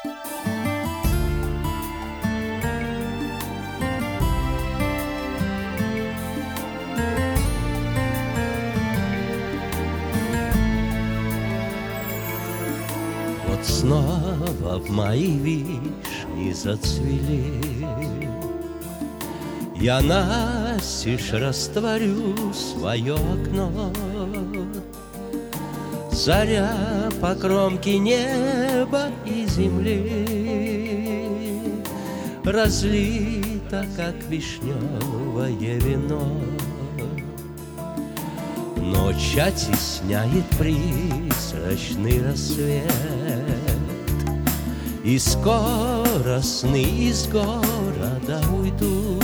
Вот снова в мои вишни зацвели, я настежь растворю свое окно. Заря по кромке неба и земли разлита, как вишневое вино. Ночь оттесняет призрачный рассвет, и скоро сны из города уйдут.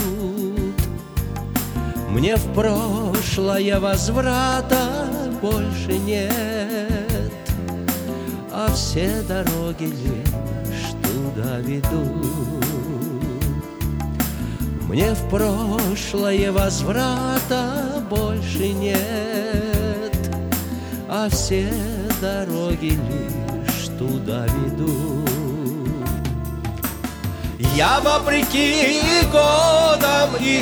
Мне в прошлое возврата больше нет, а все дороги лишь туда ведут. Мне в прошлое возврата больше нет, а все дороги лишь туда ведут. Я вопреки годам и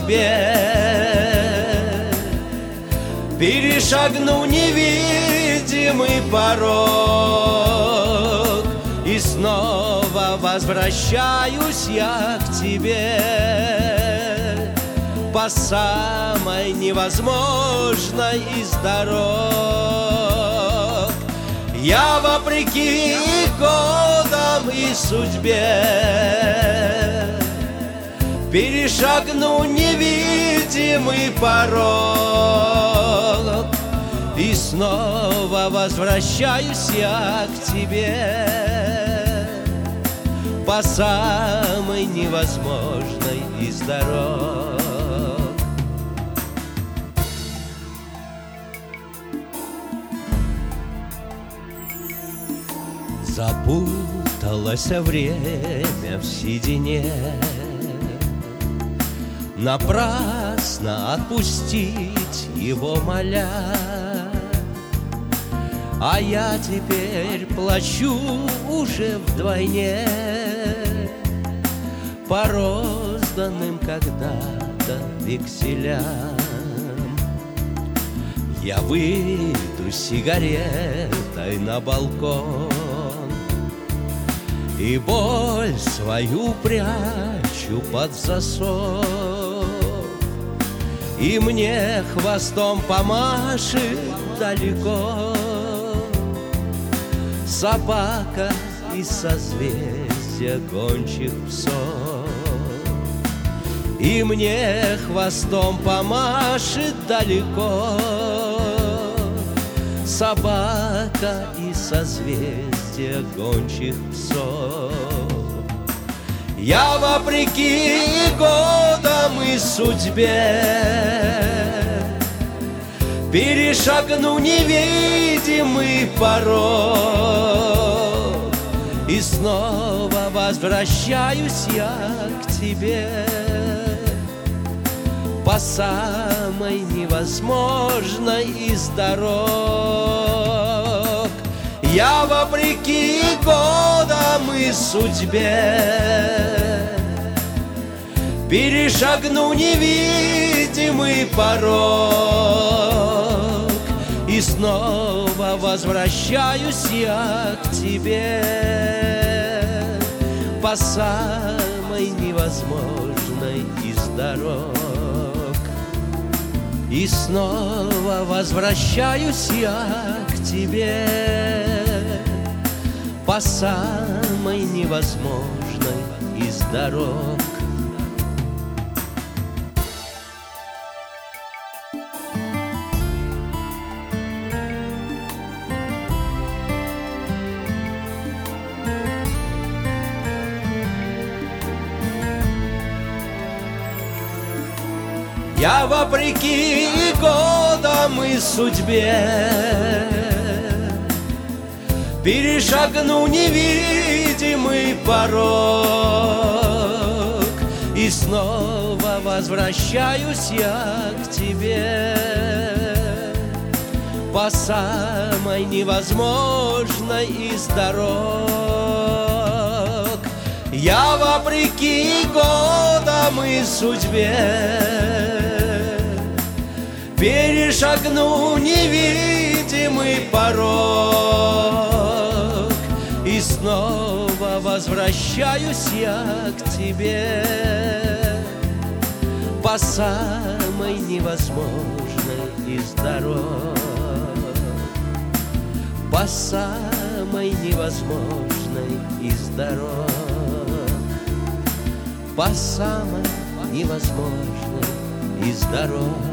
судьбе перешагну невидимый порог, и снова возвращаюсь я к тебе по самой невозможной из дорог. Я вопреки годам и судьбе перешагну невидимый порог, и снова возвращаюсь я к тебе по самой невозможной из дорог. Запуталось время в седине, напрасно отпустить его моля. А я теперь плачу уже вдвойне по розданным когда-то векселям. Я выйду с сигаретой на балкон и боль свою прячу под засов, и мне хвостом помашет далеко собака из созвездия гончих псов. И мне хвостом помашет далеко собака из созвездия гончих псов. Я вопреки годам и судьбе перешагну невидимый порог, и снова возвращаюсь я к тебе по самой невозможной из дорог. Я вопреки годам и судьбе перешагну невидимый порог, и снова возвращаюсь я к тебе по самой невозможной из дорог. И снова возвращаюсь я к тебе по самой невозможной из дорог. Я вопреки годам и судьбе перешагну невидимый порог, и снова возвращаюсь я к тебе по самой невозможной из дорог. Я вопреки годам и судьбе перешагну невидимый порог, и снова возвращаюсь я к тебе по самой невозможной из дорог, по самой невозможной из дорог, по самой невозможной из дорог.